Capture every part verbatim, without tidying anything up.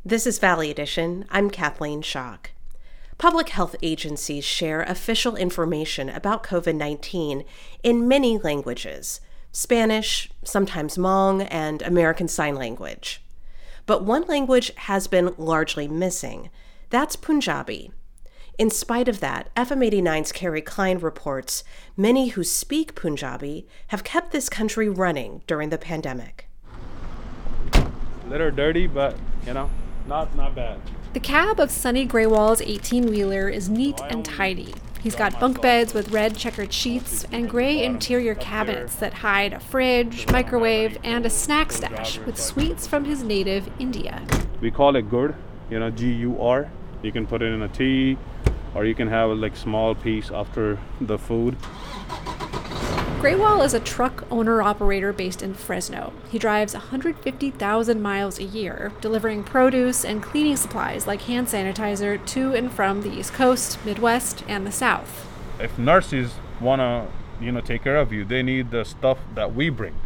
This is Valley Edition. I'm Kathleen Schock. Public health agencies share official information about covid nineteen in many languages, Spanish, sometimes Hmong, and American Sign Language. But one language has been largely missing. That's Punjabi. In spite of that, F M eighty-nine's Carrie Klein reports many who speak Punjabi have kept this country running during the pandemic. A little dirty, but, you know, not not bad. The cab of Sunny Graywall's eighteen-wheeler is neat and tidy. He's got bunk beds with red checkered sheets and gray interior cabinets that hide a fridge, microwave, and a snack stash with sweets from his native India. We call it gur, you know, G U R. You can put it in a tea, or you can have a like small piece after the food. Graywall is a truck owner-operator based in Fresno. He drives one hundred fifty thousand miles a year, delivering produce and cleaning supplies like hand sanitizer to and from the East Coast, Midwest, and the South. If nurses want to, you know, take care of you, they need the stuff that we bring.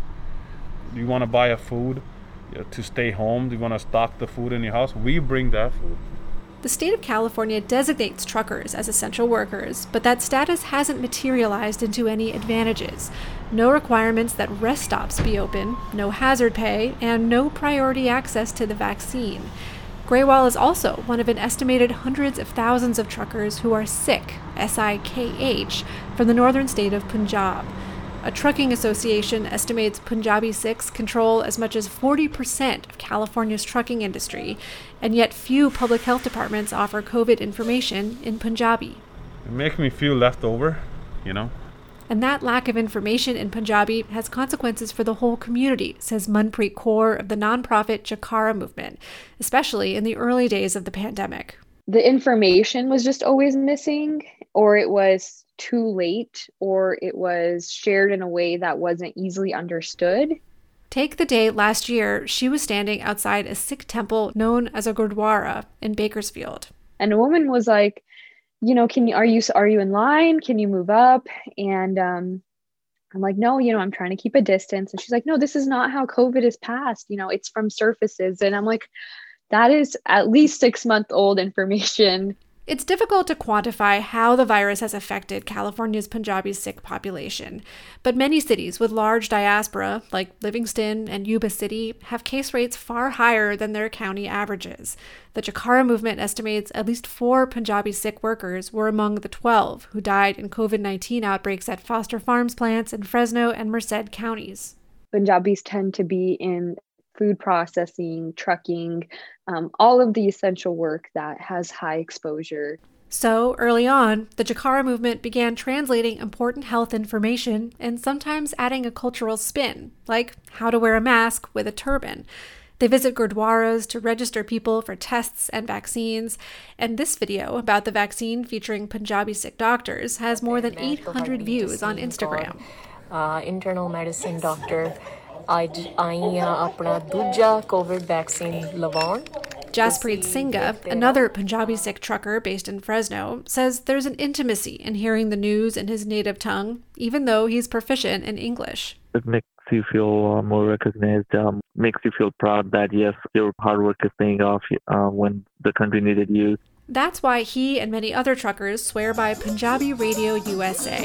You want to buy a food you know, to stay home, you want to stock the food in your house, we bring that food. The state of California designates truckers as essential workers, but that status hasn't materialized into any advantages. No requirements that rest stops be open, no hazard pay, and no priority access to the vaccine. Graywall is also one of an estimated hundreds of thousands of truckers who are Sikh, S I K H, from the northern state of Punjab. A trucking association estimates Punjabi Sikhs control as much as forty percent of California's trucking industry, and yet few public health departments offer COVID information in Punjabi. It makes me feel left over, you know. And that lack of information in Punjabi has consequences for the whole community, says Manpreet Kaur of the nonprofit Jacarra movement, especially in the early days of the pandemic. The information was just always missing, or it was too late, or it was shared in a way that wasn't easily understood. Take the day last year, she was standing outside a Sikh temple known as a Gurdwara in Bakersfield. And a woman was like, you know, can you, are you, are you in line? Can you move up? And um, I'm like, no, you know, I'm trying to keep a distance. And she's like, no, this is not how COVID is passed. You know, it's from surfaces. And I'm like, that is at least six month old information. It's difficult to quantify how the virus has affected California's Punjabi Sikh population, but many cities with large diaspora, like Livingston and Yuba City, have case rates far higher than their county averages. The Jacarra movement estimates at least four Punjabi Sikh workers were among the twelve who died in covid nineteen outbreaks at Foster Farms plants in Fresno and Merced counties. Punjabis tend to be in food processing, trucking, um, all of the essential work that has high exposure. So, early on, the Jacarra movement began translating important health information and sometimes adding a cultural spin, like how to wear a mask with a turban. They visit Gurdwaras to register people for tests and vaccines, and this video about the vaccine featuring Punjabi Sikh doctors has more than eight hundred views on Instagram. Uh, internal medicine doctor. ਅੱਜ ਆਈ ਆ ਆਪਣਾ ਦੂਜਾ COVID vaccine ਲਵਾਉਣ. Jaspreet Singha, another Punjabi Sikh trucker based in Fresno, says there's an intimacy in hearing the news in his native tongue, even though he's proficient in English. It makes you feel uh, more recognized, um, makes you feel proud that, yes, your hard work is paying off uh, when the country needed you. That's why he and many other truckers swear by Punjabi Radio U S A.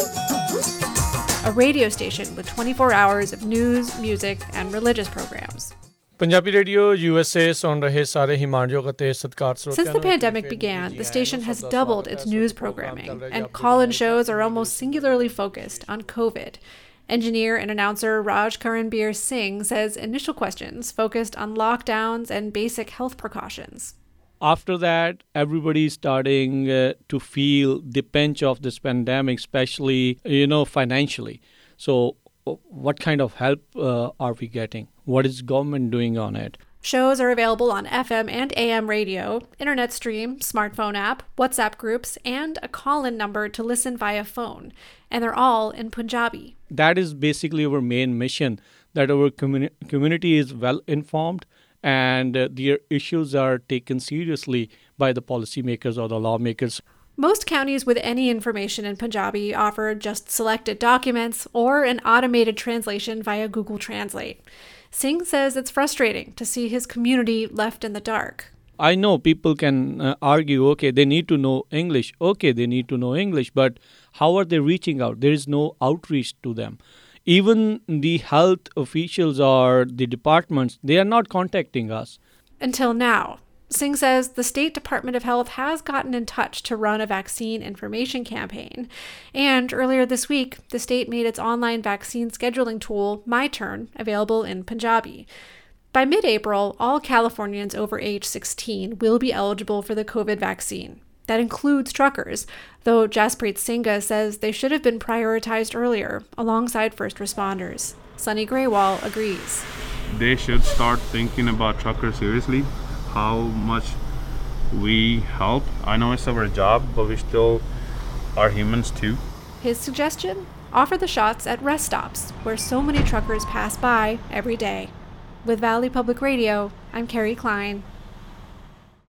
A radio station with twenty-four hours of news, music, and religious programs. Punjabi Radio U S A ਸੁਣ ਰਹੇ ਸਾਰੇ ਹਿਮਾਨਯੋਗ ਅਤੇ ਸਤਿਕਾਰ ਸਰੋਤਿਆਂ Since the pandemic began, the station has doubled its news programming, and call-in shows are almost singularly focused on COVID. Engineer and announcer Raj Karanbir Singh says initial questions focused on lockdowns and basic health precautions. After that, everybody's starting uh, to feel the pinch of this pandemic, especially, you know, financially. So what kind of help uh, are we getting? What is government doing on it? Shows are available on F M and A M radio, internet stream, smartphone app, WhatsApp groups, and a call-in number to listen via phone. And they're all in Punjabi. That is basically our main mission, that our communi- community is well informed and uh, their issues are taken seriously by the policymakers or the lawmakers. Most counties with any information in Punjabi offer just selected documents or an automated translation via Google Translate. Singh says it's frustrating to see his community left in the dark. I know people can uh, argue, okay, they need to know English. Okay, they need to know English, but how are they reaching out? There is no outreach to them. Even the health officials or the departments, they are not contacting us. Until now. Singh says the State Department of Health has gotten in touch to run a vaccine information campaign. And earlier this week, the state made its online vaccine scheduling tool, My Turn, available in Punjabi. By mid-April, all Californians over age sixteen will be eligible for the COVID vaccine. That includes truckers, though Jaspreet Singha says they should have been prioritized earlier, alongside first responders. Sunny Graywall agrees. They should start thinking about truckers seriously, how much we help. I know it's our job, but we still are humans too. His suggestion? Offer the shots at rest stops, where so many truckers pass by every day. With Valley Public Radio, I'm Carrie Klein.